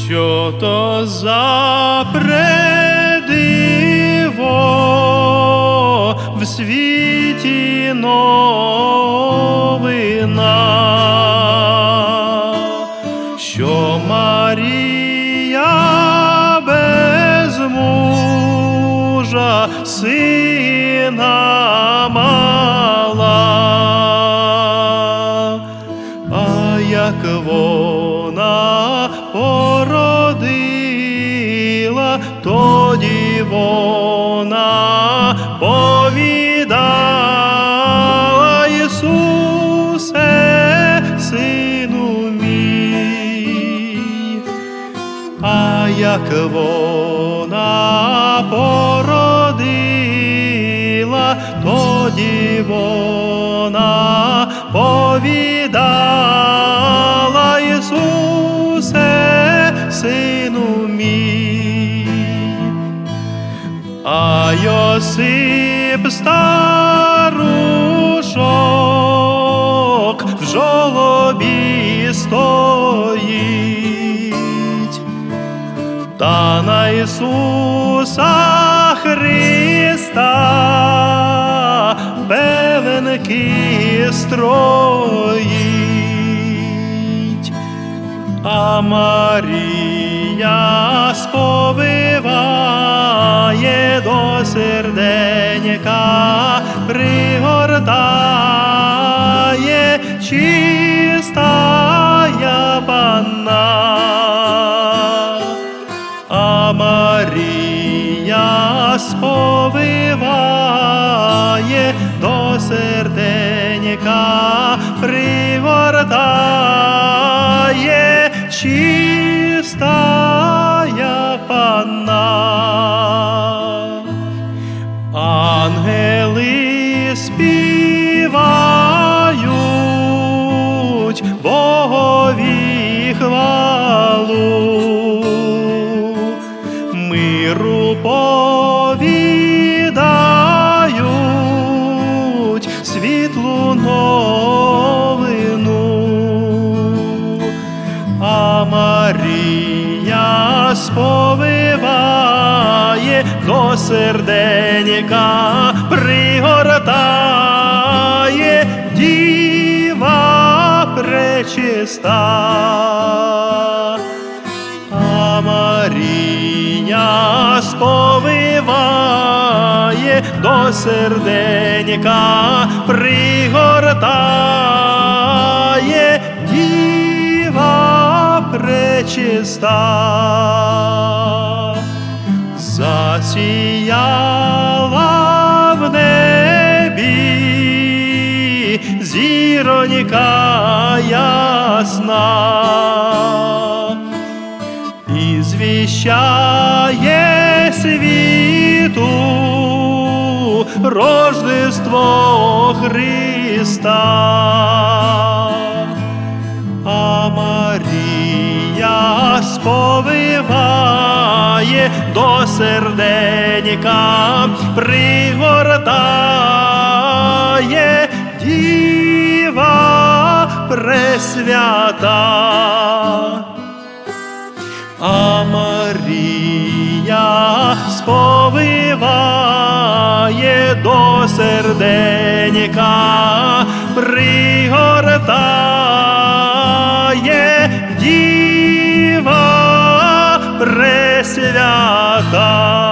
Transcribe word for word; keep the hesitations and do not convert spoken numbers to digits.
Що то за предиво в світі новина, що Марія без мужа сина мала, а як вона породила, тоді вона повідала: Ісусе, сину мій. А як вона породила, тоді вона повідала: Ісусе, сину мій. А Йосип старушок в жолобі стоїть, та на Ісуса Христа пеленки строїть. А Марія сповиває, до серденька пригортає: чистая Панна. А Марія сповиває, до серденька пригортає: чистая Панна. Ангели співають Богові хвалу, миру повідають світлу новину. А Марія сповиває, до серденька пригортає: Діва пречиста. А Марія сповиває, до серденька пригортає: Діва пречиста. Засіяла в небі зіронька ясна, і звіщає світу Рождество Христа. А Марія сповиває, до серденька пригортає: Діва пресвята. А Марія сповиває, до серденька пригортає: Діва пресвята.